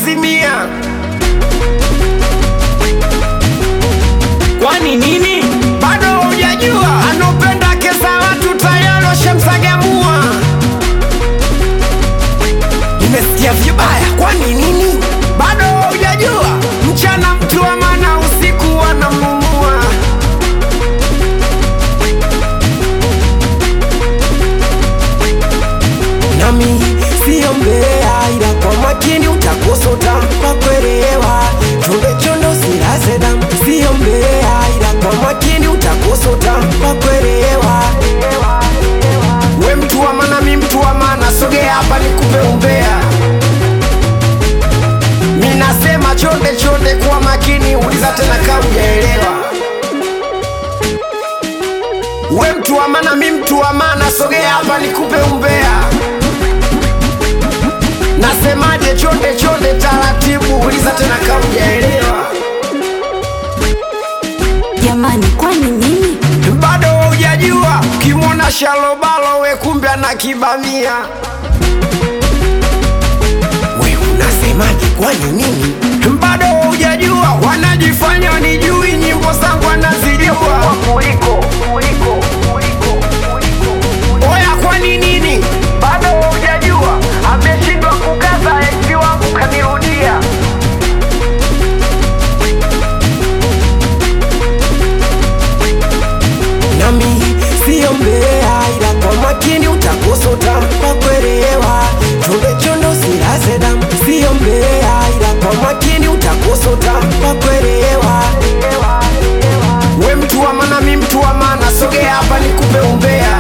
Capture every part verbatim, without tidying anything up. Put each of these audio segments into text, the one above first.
asilimia. Kwani nini? Bado hujajua? Anopenda kesa watu tayari shamsagamua. Nimesikia vibaya. Kwani nini? Bado hujajua? Mchana mtu wa maana, usiku anamumua. Nami sio mbea, ila kwa makini utakusota kwa kuelewa. Chonde chondo silaze damu. Sio mbea, ila kwa makini utakusota kwa kuelewa. We mtu wa maana, mi mtu wa maana, sogea hapa nikupe umbea. Minasema chonde chonde kwa makini, uliza tena kama hujaelewa. We mtu wa maana, mi mtu wa maana, sogea hapa nikupe umbea. Nasemaje? Chonde chonde taratibu, uliza tena kama hujaelewa. Jamani, kwani nini? Bado hujajua? Kimona shalobalo we kumbe ana kibamia. We unasemaje? Kwani nini? Bado hujajua? Wanajifanya wanijui, nyimbo zangu wanazijua kuliko kuliko kuliko kuliko. Oya, kwani nini? Bado hujajua? Ameshindwa kukaza, ex wangu kanirudia. Nami sio mbea, ila kwa makini utakusota kwa kuelewa. Chonde chondo silaze damu. Sio mbea, ila kwa makini utakusota kwa kuelewa. We mtu wa maana, mi mtu wa maana, sogea hapa nikupe umbea.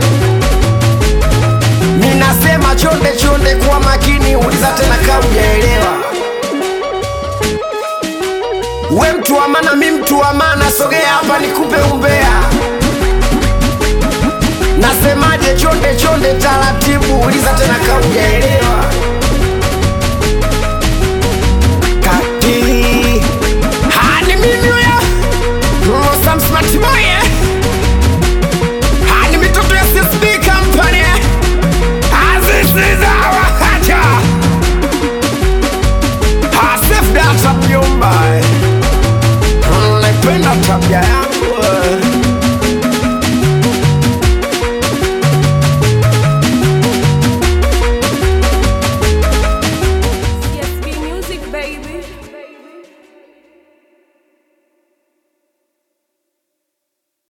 Minasema chonde chonde kwa makini, uliza tena kama hujaelewa. We mtu wa maana, mi mtu wa maana, sogea hapa nikupe umbea. Nasemaje? Chonde chonde taratibu, uliza tena kama hujaelewa.